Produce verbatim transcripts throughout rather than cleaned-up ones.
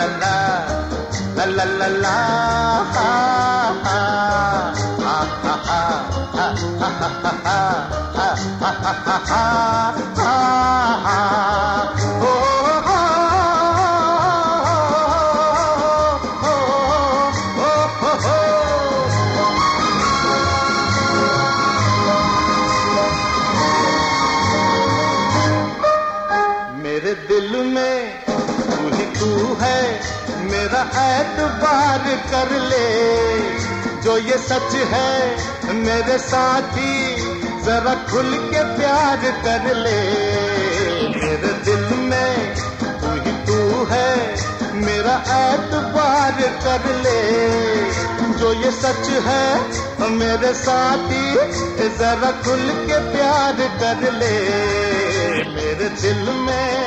ला ला ला ला ला ला हा हा हा हा हा हा हा हा हा हा ओ हो हो हो। मेरे दिल में तू ही तू है, मेरा एतबार कर ले। जो ये सच है मेरे साथी, जरा खुल के प्यार कर ले। मेरे दिल में तू ही तू है, मेरा एतबार कर ले। जो ये सच है मेरे साथी, जरा खुल के प्यार कर ले। मेरे दिल में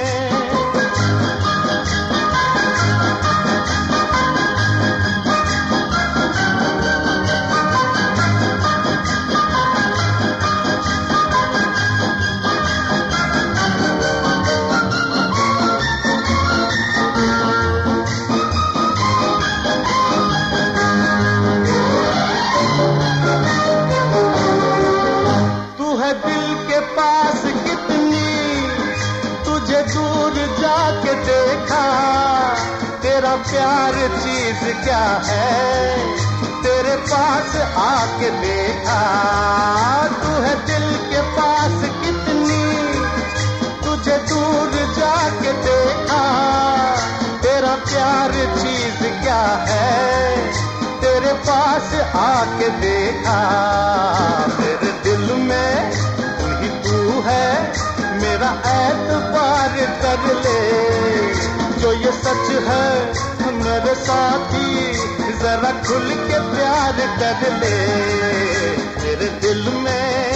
दिल के पास कितनी तुझे दूर जाके देखा। तेरा प्यार चीज क्या है, तेरे पास आके देखा। तू है दिल के पास कितनी तुझे दूर जाके देखा। तेरा प्यार चीज क्या है, तेरे पास आके देखा। मेरे दिल में तू ही तू है, मेरा एतबार कर ले। जो ये सच है मेरे साथी, जरा खुल के प्यार कर ले। मेरे दिल में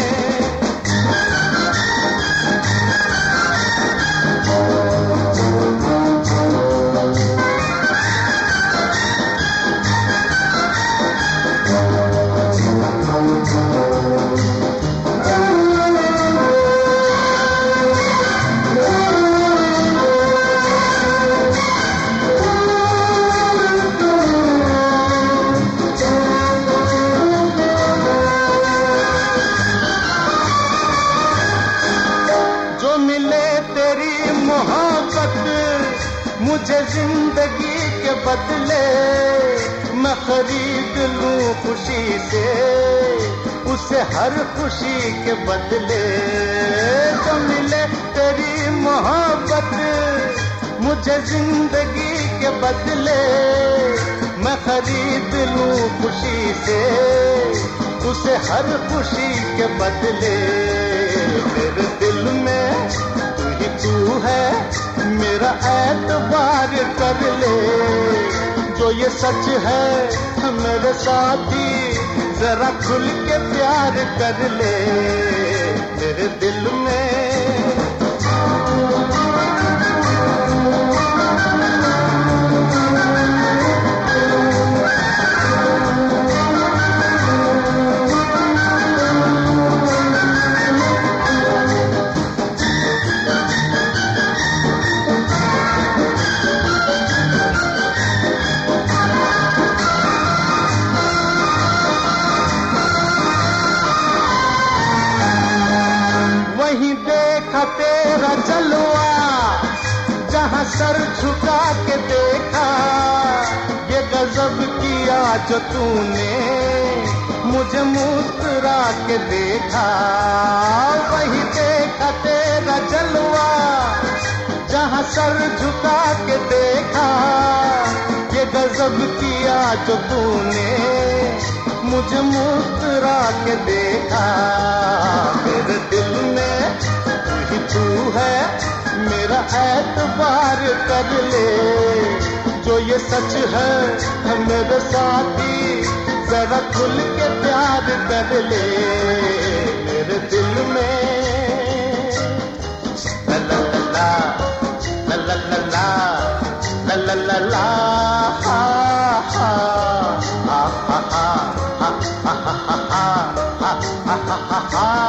मुझे जिंदगी के बदले, मैं खरीद लूं खुशी से उसे हर खुशी के बदले। तो मिले तेरी मोहब्बत मुझे जिंदगी के बदले, मैं खरीद लूं खुशी से उसे हर खुशी के बदले। मेरे दिल में तू ही तू है, मेरा एतबार कर ले। जो ये सच है मेरे साथी, जरा खुल के प्यार कर ले। मेरे दिल में वहीं देखा तेरा जलवा, जहां सर झुका के देखा। ये गजब किया जो तूने, मुझे मुस्कुरा के देखा। वहीं देखा तेरा जलवा, जहां सर झुका के देखा। ये गजब किया जो तूने, मुझे मुस्कुरा के देखा। मेरे दिल में तू ही तू है, मेरा एतबार कर ले। जो ये सच है मेरे साथी, जरा खुल के प्यार कर ले। मेरे दिल में ला ला ला ला ला ला ला ला ला ला हा हा हा हा हा हा हा हा हा हा